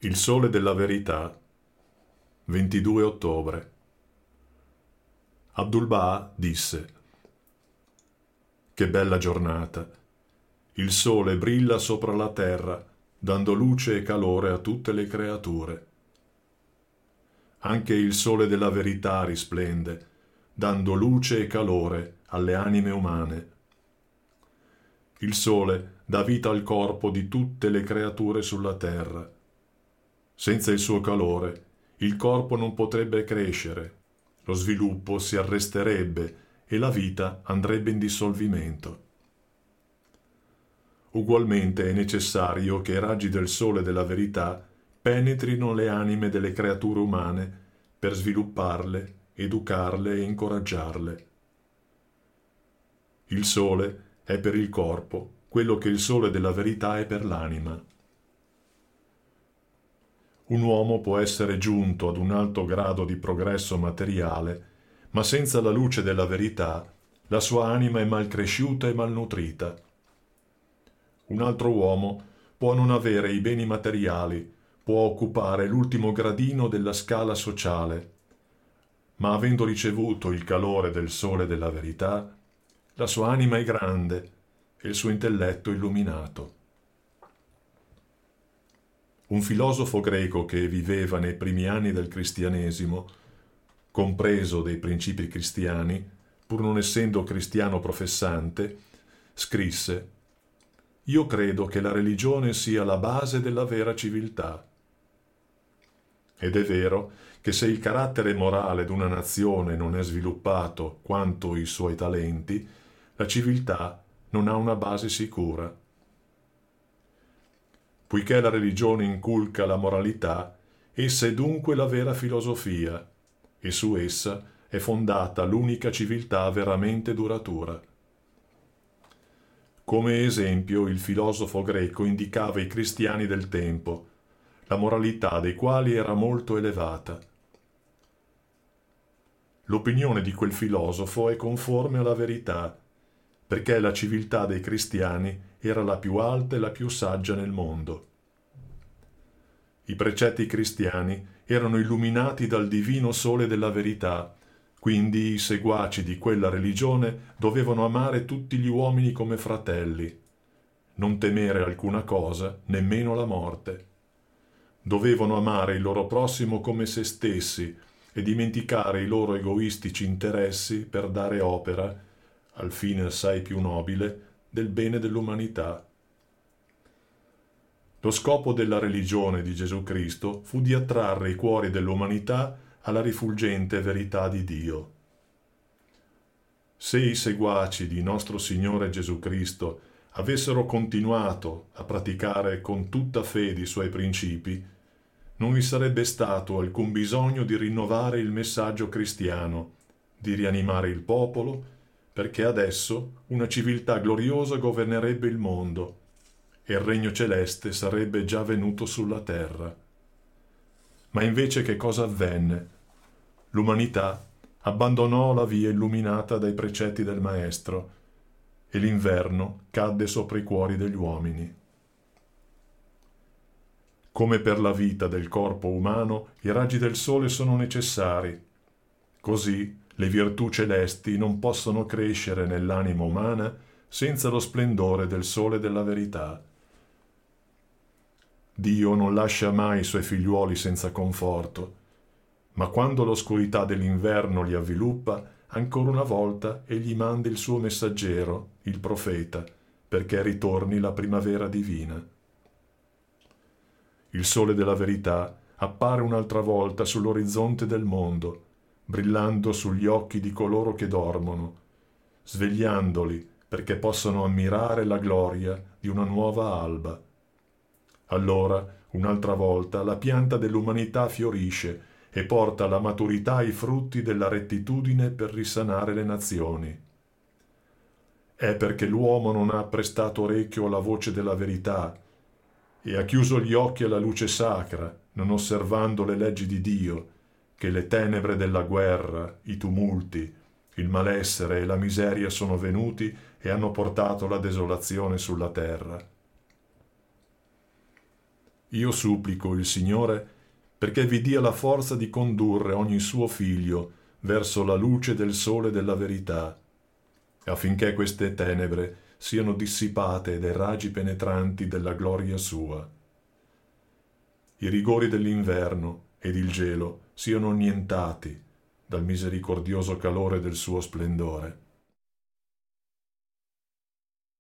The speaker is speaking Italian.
Il sole della verità, 22 ottobre. Abdul-Baha disse: Che bella giornata! Il sole brilla sopra la terra, dando luce e calore a tutte le creature. Anche il sole della verità risplende, dando luce e calore alle anime umane. Il sole dà vita al corpo di tutte le creature sulla terra. Senza il suo calore, il corpo non potrebbe crescere, lo sviluppo si arresterebbe e la vita andrebbe in dissolvimento. Ugualmente è necessario che i raggi del sole della verità penetrino le anime delle creature umane per svilupparle, educarle e incoraggiarle. Il sole è per il corpo quello che il sole della verità è per l'anima. Un uomo può essere giunto ad un alto grado di progresso materiale, ma senza la luce della verità la sua anima è malcresciuta e malnutrita. Un altro uomo può non avere i beni materiali, può occupare l'ultimo gradino della scala sociale, ma avendo ricevuto il calore del sole della verità, la sua anima è grande e il suo intelletto illuminato. Un filosofo greco che viveva nei primi anni del cristianesimo, compreso dei principi cristiani, pur non essendo cristiano professante, scrisse: «Io credo che la religione sia la base della vera civiltà». Ed è vero che se il carattere morale d'una nazione non è sviluppato quanto i suoi talenti, la civiltà non ha una base sicura. Poiché la religione inculca la moralità, essa è dunque la vera filosofia, e su essa è fondata l'unica civiltà veramente duratura. Come esempio, il filosofo greco indicava i cristiani del tempo, la moralità dei quali era molto elevata. L'opinione di quel filosofo è conforme alla verità, perché la civiltà dei cristiani era la più alta e la più saggia nel mondo. I precetti cristiani erano illuminati dal divino sole della verità, quindi i seguaci di quella religione dovevano amare tutti gli uomini come fratelli, non temere alcuna cosa, nemmeno la morte. Dovevano amare il loro prossimo come se stessi e dimenticare i loro egoistici interessi per dare opera, al fine assai più nobile, del bene dell'umanità. Lo scopo della religione di Gesù Cristo fu di attrarre i cuori dell'umanità alla rifulgente verità di Dio. Se i seguaci di nostro Signore Gesù Cristo avessero continuato a praticare con tutta fede i suoi principi, non vi sarebbe stato alcun bisogno di rinnovare il messaggio cristiano, di rianimare il popolo, perché adesso una civiltà gloriosa governerebbe il mondo e il regno celeste sarebbe già venuto sulla terra. Ma invece che cosa avvenne? L'umanità abbandonò la via illuminata dai precetti del Maestro e l'inverno cadde sopra i cuori degli uomini. Come per la vita del corpo umano, i raggi del sole sono necessari. Così le virtù celesti non possono crescere nell'anima umana senza lo splendore del sole della verità. Dio non lascia mai i suoi figliuoli senza conforto, ma quando l'oscurità dell'inverno li avviluppa, ancora una volta egli manda il suo messaggero, il profeta, perché ritorni la primavera divina. Il sole della verità appare un'altra volta sull'orizzonte del mondo, brillando sugli occhi di coloro che dormono, svegliandoli perché possano ammirare la gloria di una nuova alba. Allora, un'altra volta, la pianta dell'umanità fiorisce e porta alla maturità i frutti della rettitudine per risanare le nazioni. È perché l'uomo non ha prestato orecchio alla voce della verità e ha chiuso gli occhi alla luce sacra, non osservando le leggi di Dio, che le tenebre della guerra, i tumulti, il malessere e la miseria sono venuti e hanno portato la desolazione sulla terra. Io supplico il Signore perché vi dia la forza di condurre ogni suo figlio verso la luce del sole della verità, affinché queste tenebre siano dissipate dai raggi penetranti della gloria sua. I rigori dell'inverno ed il gelo siano annientati dal misericordioso calore del suo splendore.